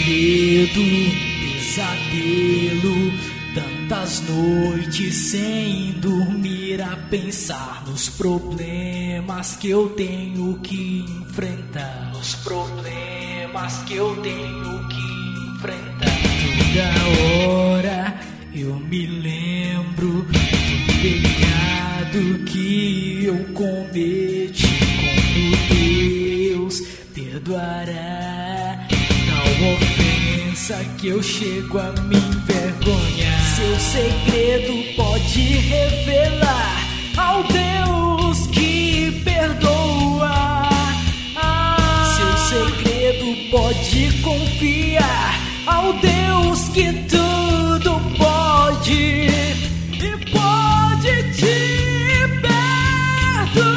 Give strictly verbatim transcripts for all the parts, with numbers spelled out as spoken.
segredo, pesadelo, tantas noites sem dormir a pensar nos problemas que eu tenho que enfrentar, nos problemas que eu tenho que enfrentar. Toda hora eu me lembro do pecado que eu cometi, como Deus perdoará tal ofensa que eu chego a me envergonhar. Seu segredo pode revelar ao Deus que perdoa. Ah, seu segredo pode confiar ao Deus que tudo pode e pode te perdoar.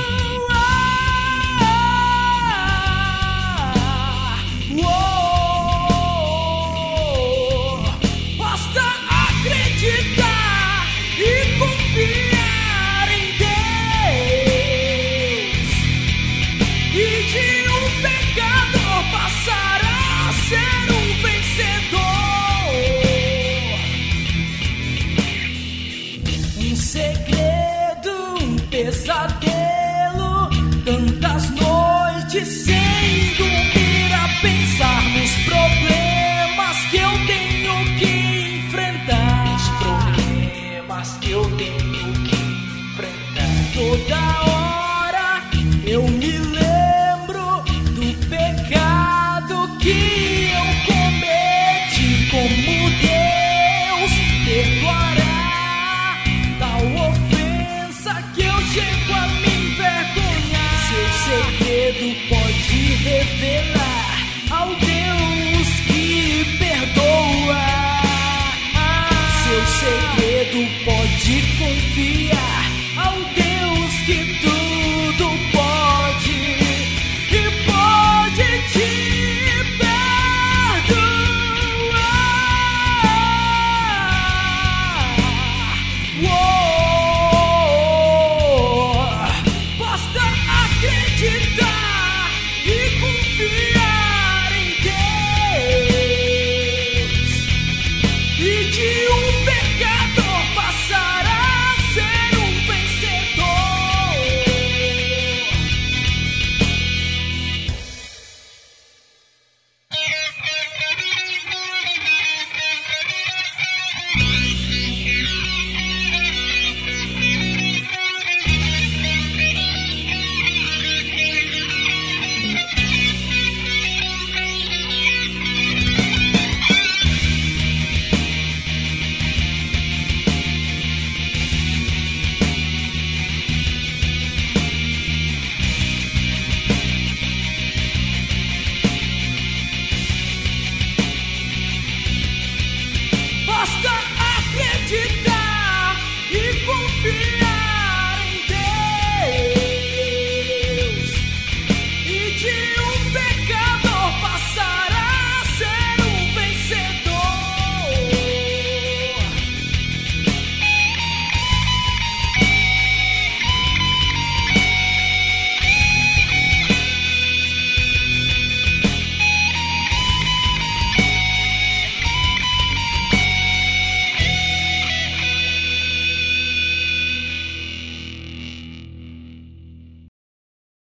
Uou, basta acreditar e confiar em Deus, e de um pecador passar a ser um vencedor. Um segredo, um pesadelo, tantas noites sem dormir a pensar nos problemas que eu tenho que enfrentar, os problemas que eu tenho que enfrentar. Toda hora eu me lembro do pecado que eu cometi, como Deus perdoará tal ofensa que eu chego a me envergonhar. Seu segredo pode revelar ao Deus que perdoa. Seu segredo